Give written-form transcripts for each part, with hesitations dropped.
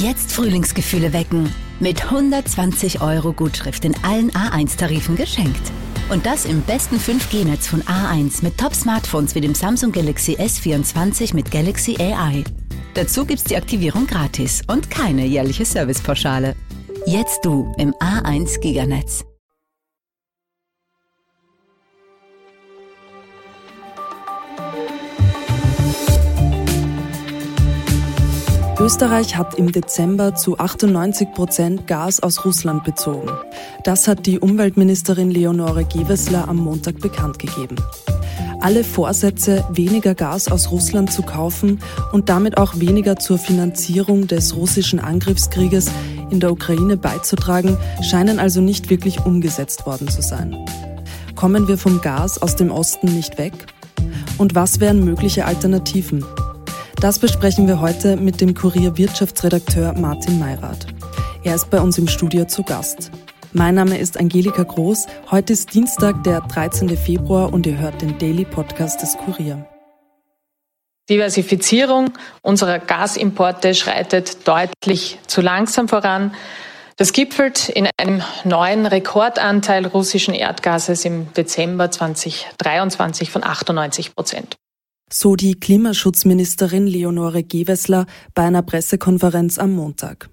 Jetzt Frühlingsgefühle wecken. Mit 120 € Gutschrift in allen A1-Tarifen geschenkt. Und das im besten 5G-Netz von A1 mit Top-Smartphones wie dem Samsung Galaxy S24 mit Galaxy AI. Dazu gibt's die Aktivierung gratis und keine jährliche Servicepauschale. Jetzt du im A1 Giganetz. Österreich hat im Dezember zu 98% Gas aus Russland bezogen. Das hat die Umweltministerin Leonore Gewessler am Montag bekannt gegeben. Alle Vorsätze, weniger Gas aus Russland zu kaufen und damit auch weniger zur Finanzierung des russischen Angriffskrieges in der Ukraine beizutragen, scheinen also nicht wirklich umgesetzt worden zu sein. Kommen wir vom Gas aus dem Osten nicht weg? Und was wären mögliche Alternativen? Das besprechen wir heute mit dem Kurier-Wirtschaftsredakteur Martin Meyrath. Er ist bei uns im Studio zu Gast. Mein Name ist Angelika Groß. Heute ist Dienstag, der 13. Februar und ihr hört den Daily Podcast des Kurier. Diversifizierung unserer Gasimporte schreitet deutlich zu langsam voran. Das gipfelt in einem neuen Rekordanteil russischen Erdgases im Dezember 2023 von 98%. So die Klimaschutzministerin Leonore Gewessler bei einer Pressekonferenz am Montag.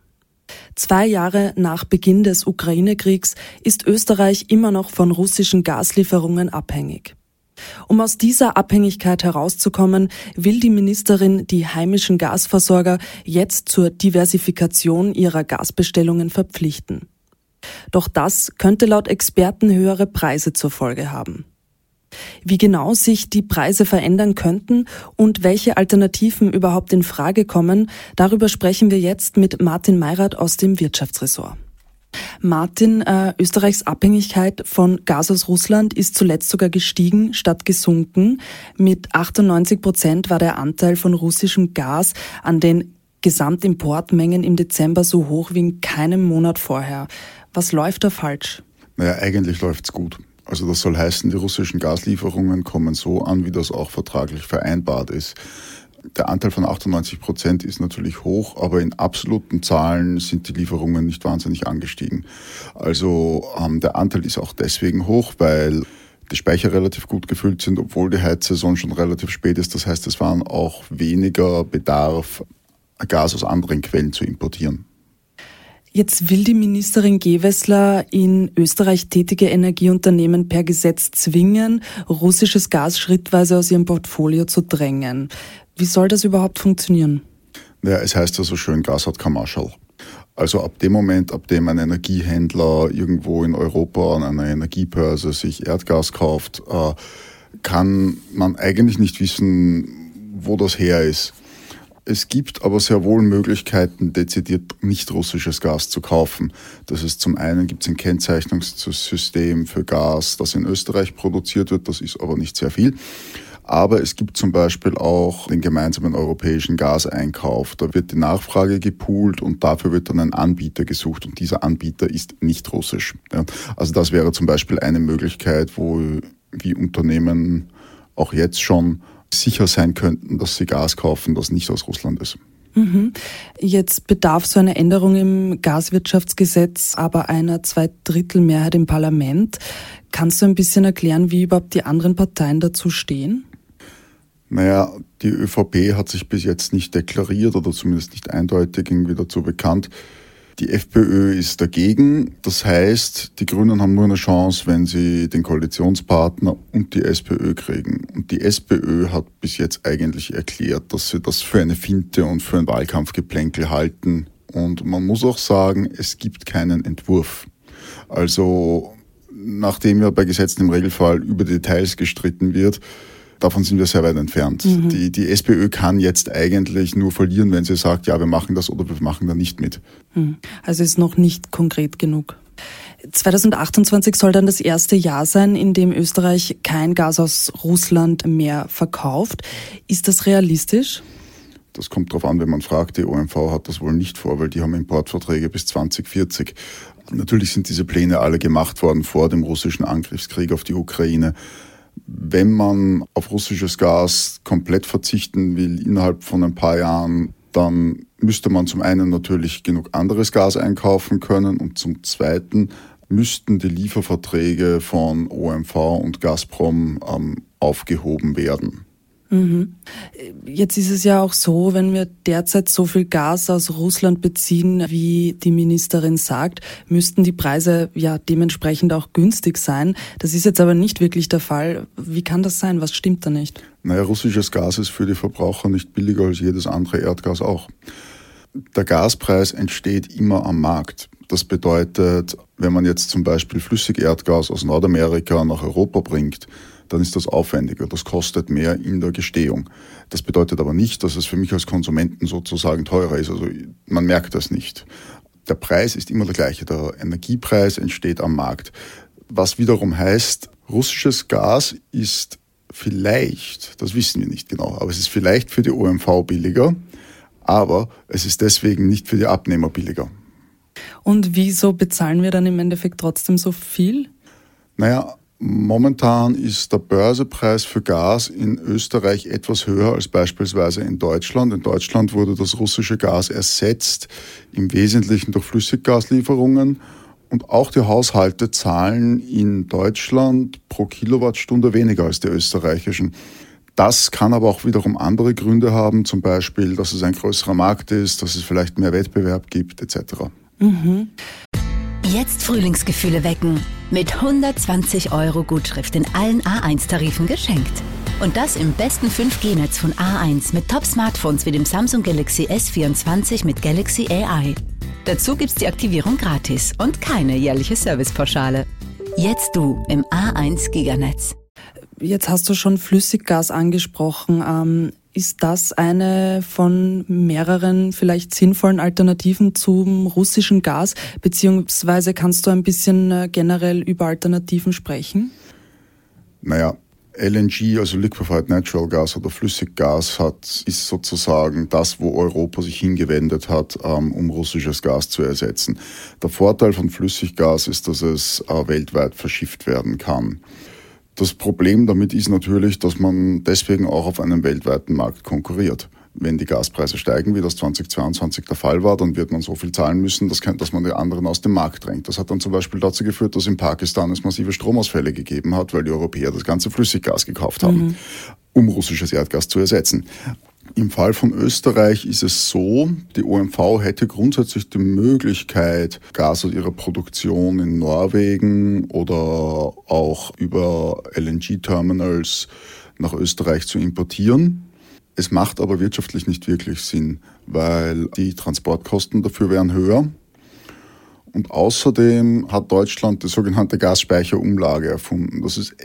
2 Jahre nach Beginn des Ukraine-Kriegs ist Österreich immer noch von russischen Gaslieferungen abhängig. Um aus dieser Abhängigkeit herauszukommen, will die Ministerin die heimischen Gasversorger jetzt zur Diversifikation ihrer Gasbestellungen verpflichten. Doch das könnte laut Experten höhere Preise zur Folge haben. Wie genau sich die Preise verändern könnten und welche Alternativen überhaupt in Frage kommen, darüber sprechen wir jetzt mit Martin Meyrath aus dem Wirtschaftsressort. Martin, Österreichs Abhängigkeit von Gas aus Russland ist zuletzt sogar gestiegen statt gesunken. Mit 98% war der Anteil von russischem Gas an den Gesamtimportmengen im Dezember so hoch wie in keinem Monat vorher. Was läuft da falsch? Naja, eigentlich läuft's gut. Also das soll heißen, die russischen Gaslieferungen kommen so an, wie das auch vertraglich vereinbart ist. Der Anteil von 98% ist natürlich hoch, aber in absoluten Zahlen sind die Lieferungen nicht wahnsinnig angestiegen. Also der Anteil ist auch deswegen hoch, weil die Speicher relativ gut gefüllt sind, obwohl die Heizsaison schon relativ spät ist. Das heißt, es waren auch weniger Bedarf, Gas aus anderen Quellen zu importieren. Jetzt will die Ministerin Gewessler in Österreich tätige Energieunternehmen per Gesetz zwingen, russisches Gas schrittweise aus ihrem Portfolio zu drängen. Wie soll das überhaupt funktionieren? Ja, es heißt ja so schön, Gas hat kein Marschall. Also ab dem Moment, ab dem ein Energiehändler irgendwo in Europa an einer Energiebörse sich Erdgas kauft, kann man eigentlich nicht wissen, wo das her ist. Es gibt aber sehr wohl Möglichkeiten, dezidiert nicht russisches Gas zu kaufen. Das ist zum einen gibt es ein Kennzeichnungssystem für Gas, das in Österreich produziert wird, das ist aber nicht sehr viel. Aber es gibt zum Beispiel auch den gemeinsamen europäischen Gaseinkauf. Da wird die Nachfrage gepoolt und dafür wird dann ein Anbieter gesucht und dieser Anbieter ist nicht russisch. Ja, also das wäre zum Beispiel eine Möglichkeit, wo wie Unternehmen auch jetzt schon sicher sein könnten, dass sie Gas kaufen, das nicht aus Russland ist. Jetzt bedarf so eine Änderung im Gaswirtschaftsgesetz aber einer 2/3 im Parlament. Kannst du ein bisschen erklären, wie überhaupt die anderen Parteien dazu stehen? Naja, die ÖVP hat sich bis jetzt nicht deklariert oder zumindest nicht eindeutig irgendwie dazu bekannt. Die FPÖ ist dagegen. Das heißt, die Grünen haben nur eine Chance, wenn sie den Koalitionspartner und die SPÖ kriegen. Und die SPÖ hat bis jetzt eigentlich erklärt, dass sie das für eine Finte und für ein Wahlkampfgeplänkel halten. Und man muss auch sagen, es gibt keinen Entwurf. Also, nachdem ja bei Gesetzen im Regelfall über Details gestritten wird, davon sind wir sehr weit entfernt. Die SPÖ kann jetzt eigentlich nur verlieren, wenn sie sagt, ja, wir machen das oder wir machen da nicht mit. Also ist noch nicht konkret genug. 2028 soll dann das erste Jahr sein, in dem Österreich kein Gas aus Russland mehr verkauft. Ist das realistisch? Das kommt darauf an, wenn man fragt. Die OMV hat das wohl nicht vor, weil die haben Importverträge bis 2040. Natürlich sind diese Pläne alle gemacht worden vor dem russischen Angriffskrieg auf die Ukraine. Wenn man auf russisches Gas komplett verzichten will innerhalb von ein paar Jahren, dann müsste man zum einen natürlich genug anderes Gas einkaufen können und zum zweiten müssten die Lieferverträge von OMV und Gazprom aufgehoben werden. Jetzt ist es ja auch so, wenn wir derzeit so viel Gas aus Russland beziehen, wie die Ministerin sagt, müssten die Preise ja dementsprechend auch günstig sein. Das ist jetzt aber nicht wirklich der Fall. Wie kann das sein? Was stimmt da nicht? Naja, russisches Gas ist für die Verbraucher nicht billiger als jedes andere Erdgas auch. Der Gaspreis entsteht immer am Markt. Das bedeutet, wenn man jetzt zum Beispiel Flüssigerdgas aus Nordamerika nach Europa bringt, dann ist das aufwendiger, das kostet mehr in der Gestehung. Das bedeutet aber nicht, dass es für mich als Konsumenten sozusagen teurer ist. Also man merkt das nicht. Der Preis ist immer der gleiche, der Energiepreis entsteht am Markt. Was wiederum heißt, russisches Gas ist vielleicht, das wissen wir nicht genau, aber es ist vielleicht für die OMV billiger, aber es ist deswegen nicht für die Abnehmer billiger. Und wieso bezahlen wir dann im Endeffekt trotzdem so viel? Naja, momentan ist der Börsepreis für Gas in Österreich etwas höher als beispielsweise in Deutschland. In Deutschland wurde das russische Gas ersetzt, im Wesentlichen durch Flüssiggaslieferungen. Und auch die Haushalte zahlen in Deutschland pro Kilowattstunde weniger als die österreichischen. Das kann aber auch wiederum andere Gründe haben, zum Beispiel, dass es ein größerer Markt ist, dass es vielleicht mehr Wettbewerb gibt, etc. Jetzt Frühlingsgefühle wecken. Mit 120 € Gutschrift in allen A1-Tarifen geschenkt. Und das im besten 5G-Netz von A1 mit Top-Smartphones wie dem Samsung Galaxy S24 mit Galaxy AI. Dazu gibt's die Aktivierung gratis und keine jährliche Servicepauschale. Jetzt du im A1 Giganetz. Jetzt hast du schon Flüssiggas angesprochen. Ist das eine von mehreren vielleicht sinnvollen Alternativen zum russischen Gas? Beziehungsweise kannst du ein bisschen generell über Alternativen sprechen? Naja, LNG, also Liquefied Natural Gas oder Flüssiggas, ist sozusagen das, wo Europa sich hingewendet hat, um russisches Gas zu ersetzen. Der Vorteil von Flüssiggas ist, dass es weltweit verschifft werden kann. Das Problem damit ist natürlich, dass man deswegen auch auf einem weltweiten Markt konkurriert. Wenn die Gaspreise steigen, wie das 2022 der Fall war, dann wird man so viel zahlen müssen, dass man die anderen aus dem Markt drängt. Das hat dann zum Beispiel dazu geführt, dass in Pakistan es massive Stromausfälle gegeben hat, weil die Europäer das ganze Flüssiggas gekauft haben, um russisches Erdgas zu ersetzen. Im Fall von Österreich ist es so, die OMV hätte grundsätzlich die Möglichkeit, Gas aus ihrer Produktion in Norwegen oder auch über LNG-Terminals nach Österreich zu importieren. Es macht aber wirtschaftlich nicht wirklich Sinn, weil die Transportkosten dafür wären höher. Und außerdem hat Deutschland die sogenannte Gasspeicherumlage erfunden. Das ist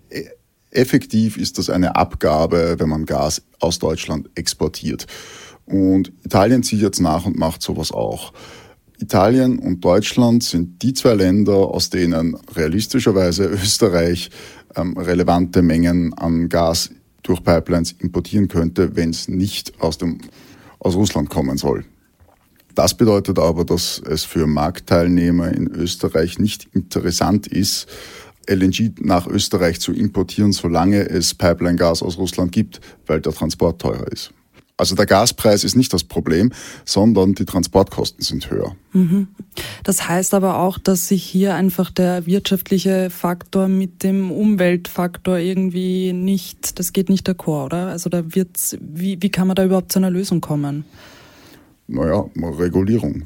effektiv ist das eine Abgabe, wenn man Gas aus Deutschland exportiert. Und Italien zieht jetzt nach und macht sowas auch. Italien und Deutschland sind die zwei Länder, aus denen realistischerweise Österreich relevante Mengen an Gas durch Pipelines importieren könnte, wenn es nicht aus Russland kommen soll. Das bedeutet aber, dass es für Marktteilnehmer in Österreich nicht interessant ist, LNG nach Österreich zu importieren, solange es Pipeline-Gas aus Russland gibt, weil der Transport teurer ist. Also der Gaspreis ist nicht das Problem, sondern die Transportkosten sind höher. Das heißt aber auch, dass sich hier einfach der wirtschaftliche Faktor mit dem Umweltfaktor irgendwie nicht, das geht nicht d'accord, oder? Also da wird's, wie kann man da überhaupt zu einer Lösung kommen? Naja, Regulierung.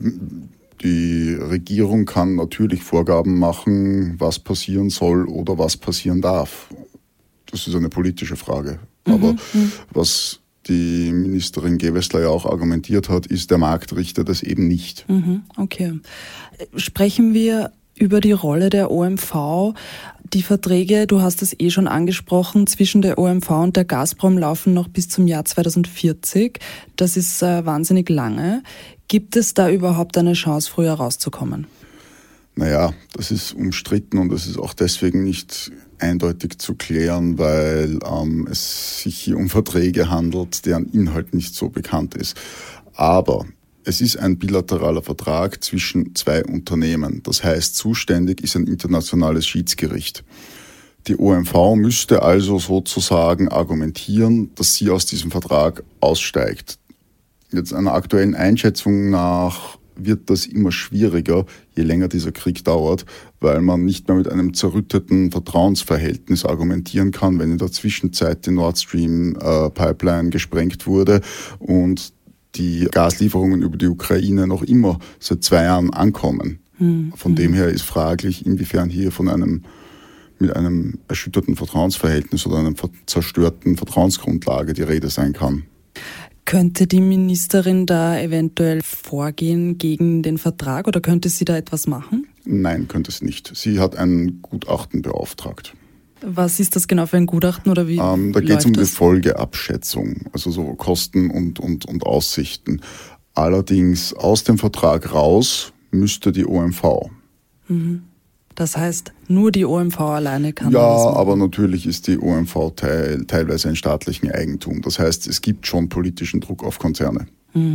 Die Regierung kann natürlich Vorgaben machen, was passieren soll oder was passieren darf. Das ist eine politische Frage. Aber was die Ministerin Gewessler ja auch argumentiert hat, ist, der Markt richtet es eben nicht. Okay. Sprechen wir über die Rolle der OMV. Die Verträge, du hast es schon angesprochen, zwischen der OMV und der Gazprom laufen noch bis zum Jahr 2040. Das ist wahnsinnig lange. Gibt es da überhaupt eine Chance, früher rauszukommen? Naja, das ist umstritten und es ist auch deswegen nicht eindeutig zu klären, weil es sich hier um Verträge handelt, deren Inhalt nicht so bekannt ist. Aber es ist ein bilateraler Vertrag zwischen zwei Unternehmen. Das heißt, zuständig ist ein internationales Schiedsgericht. Die OMV müsste also sozusagen argumentieren, dass sie aus diesem Vertrag aussteigt. Jetzt einer aktuellen Einschätzung nach wird das immer schwieriger, je länger dieser Krieg dauert, weil man nicht mehr mit einem zerrütteten Vertrauensverhältnis argumentieren kann, wenn in der Zwischenzeit die Nord Stream Pipeline gesprengt wurde und die Gaslieferungen über die Ukraine noch immer seit 2 Jahren ankommen. Von dem her ist fraglich, inwiefern hier mit einem erschütterten Vertrauensverhältnis oder einer zerstörten Vertrauensgrundlage die Rede sein kann. Könnte die Ministerin da eventuell vorgehen gegen den Vertrag oder könnte sie da etwas machen? Nein, könnte sie nicht. Sie hat ein Gutachten beauftragt. Was ist das genau für ein Gutachten oder wie da geht es um die Folgeabschätzung, also so Kosten und Aussichten. Allerdings aus dem Vertrag raus müsste die OMV. Das heißt, nur die OMV alleine kann das machen? Ja, aber natürlich ist die OMV teilweise in staatlichem Eigentum. Das heißt, es gibt schon politischen Druck auf Konzerne.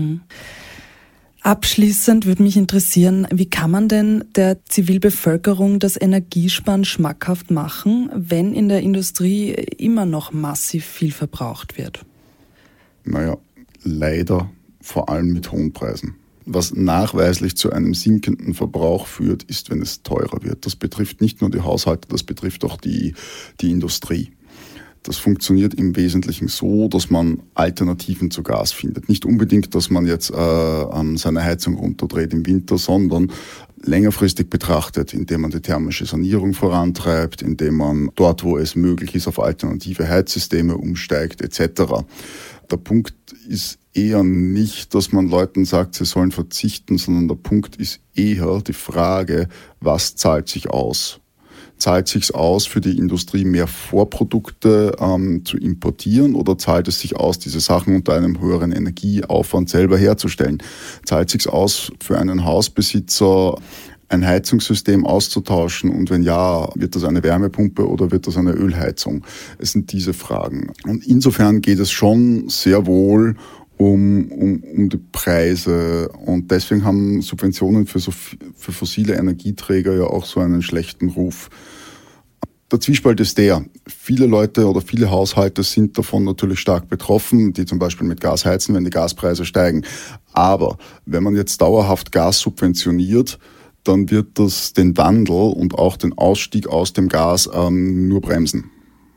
Abschließend würde mich interessieren, wie kann man denn der Zivilbevölkerung das Energiesparen schmackhaft machen, wenn in der Industrie immer noch massiv viel verbraucht wird? Naja, leider vor allem mit hohen Preisen. Was nachweislich zu einem sinkenden Verbrauch führt, ist, wenn es teurer wird. Das betrifft nicht nur die Haushalte, das betrifft auch die Industrie. Das funktioniert im Wesentlichen so, dass man Alternativen zu Gas findet. Nicht unbedingt, dass man jetzt seine Heizung runterdreht im Winter, sondern längerfristig betrachtet, indem man die thermische Sanierung vorantreibt, indem man dort, wo es möglich ist, auf alternative Heizsysteme umsteigt etc. Der Punkt ist eher nicht, dass man Leuten sagt, sie sollen verzichten, sondern der Punkt ist eher die Frage, was zahlt sich aus? Zahlt es sich aus, für die Industrie mehr Vorprodukte zu importieren oder zahlt es sich aus, diese Sachen unter einem höheren Energieaufwand selber herzustellen? Zahlt es sich aus, für einen Hausbesitzer ein Heizungssystem auszutauschen und wenn ja, wird das eine Wärmepumpe oder wird das eine Ölheizung? Es sind diese Fragen. Und insofern geht es schon sehr wohl um die Preise und deswegen haben Subventionen für fossile Energieträger ja auch so einen schlechten Ruf. Der Zwiespalt ist viele Leute oder viele Haushalte sind davon natürlich stark betroffen, die zum Beispiel mit Gas heizen, wenn die Gaspreise steigen. Aber wenn man jetzt dauerhaft Gas subventioniert, dann wird das den Wandel und auch den Ausstieg aus dem Gas nur bremsen.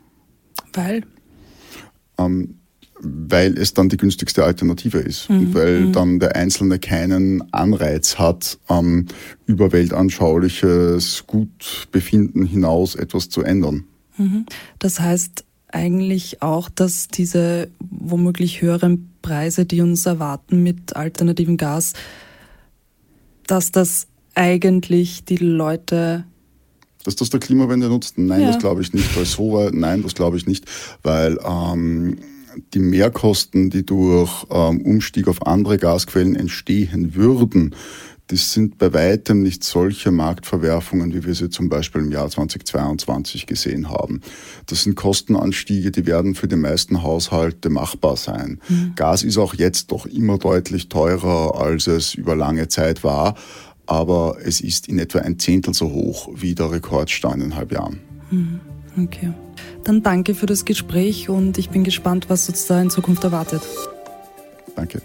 Weil es dann die günstigste Alternative ist und weil dann der Einzelne keinen Anreiz hat, über weltanschauliches Gutbefinden hinaus etwas zu ändern. Das heißt eigentlich auch, dass diese womöglich höheren Preise, die uns erwarten mit alternativem Gas, dass das eigentlich die Leute... Dass das der Klimawende nutzt? Nein, das glaube ich nicht. Das glaube ich nicht, weil die Mehrkosten, die durch Umstieg auf andere Gasquellen entstehen würden, das sind bei weitem nicht solche Marktverwerfungen, wie wir sie zum Beispiel im Jahr 2022 gesehen haben. Das sind Kostenanstiege, die werden für die meisten Haushalte machbar sein. Gas ist auch jetzt doch immer deutlich teurer, als es über lange Zeit war, aber es ist in etwa 1/10 so hoch wie der Rekordstand in 1,5 Jahren. Okay. Dann danke für das Gespräch und ich bin gespannt, was uns da in Zukunft erwartet. Danke.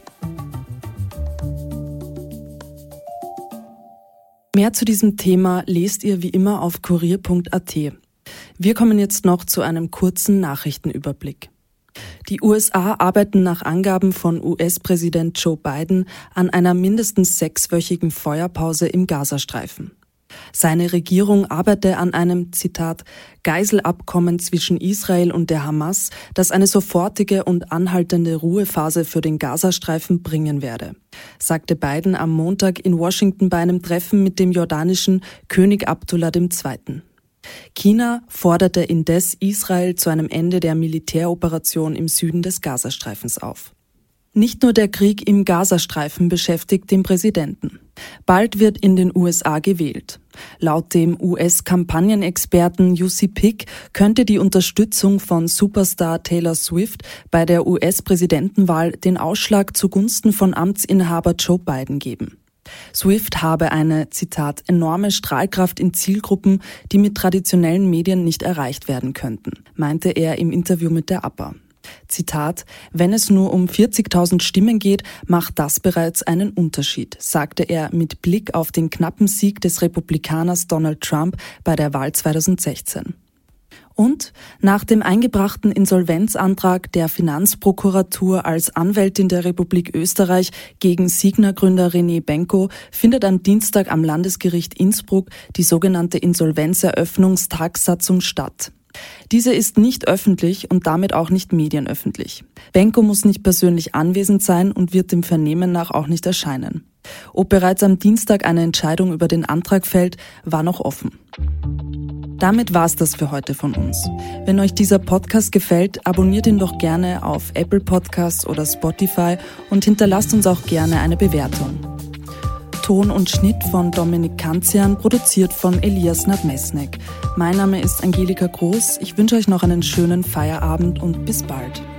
Mehr zu diesem Thema lest ihr wie immer auf kurier.at. Wir kommen jetzt noch zu einem kurzen Nachrichtenüberblick. Die USA arbeiten nach Angaben von US-Präsident Joe Biden an einer mindestens 6-wöchigen Feuerpause im Gazastreifen. Seine Regierung arbeite an einem, Zitat, Geiselabkommen zwischen Israel und der Hamas, das eine sofortige und anhaltende Ruhephase für den Gazastreifen bringen werde, sagte Biden am Montag in Washington bei einem Treffen mit dem jordanischen König Abdullah II. China forderte indes Israel zu einem Ende der Militäroperation im Süden des Gazastreifens auf. Nicht nur der Krieg im Gazastreifen beschäftigt den Präsidenten. Bald wird in den USA gewählt. Laut dem US-Kampagnenexperten UC Pick könnte die Unterstützung von Superstar Taylor Swift bei der US-Präsidentenwahl den Ausschlag zugunsten von Amtsinhaber Joe Biden geben. Swift habe eine, Zitat, enorme Strahlkraft in Zielgruppen, die mit traditionellen Medien nicht erreicht werden könnten, meinte er im Interview mit der APA. Zitat: Wenn es nur um 40.000 Stimmen geht, macht das bereits einen Unterschied, sagte er mit Blick auf den knappen Sieg des Republikaners Donald Trump bei der Wahl 2016. Und nach dem eingebrachten Insolvenzantrag der Finanzprokuratur als Anwältin der Republik Österreich gegen Signa-Gründer René Benko findet am Dienstag am Landesgericht Innsbruck die sogenannte Insolvenzeröffnungstagsatzung statt. Diese ist nicht öffentlich und damit auch nicht medienöffentlich. Benko muss nicht persönlich anwesend sein und wird dem Vernehmen nach auch nicht erscheinen. Ob bereits am Dienstag eine Entscheidung über den Antrag fällt, war noch offen. Damit war's das für heute von uns. Wenn euch dieser Podcast gefällt, abonniert ihn doch gerne auf Apple Podcasts oder Spotify und hinterlasst uns auch gerne eine Bewertung. Ton und Schnitt von Dominik Kanzian, produziert von Elias Nadmesnik. Mein Name ist Angelika Groß. Ich wünsche euch noch einen schönen Feierabend und bis bald.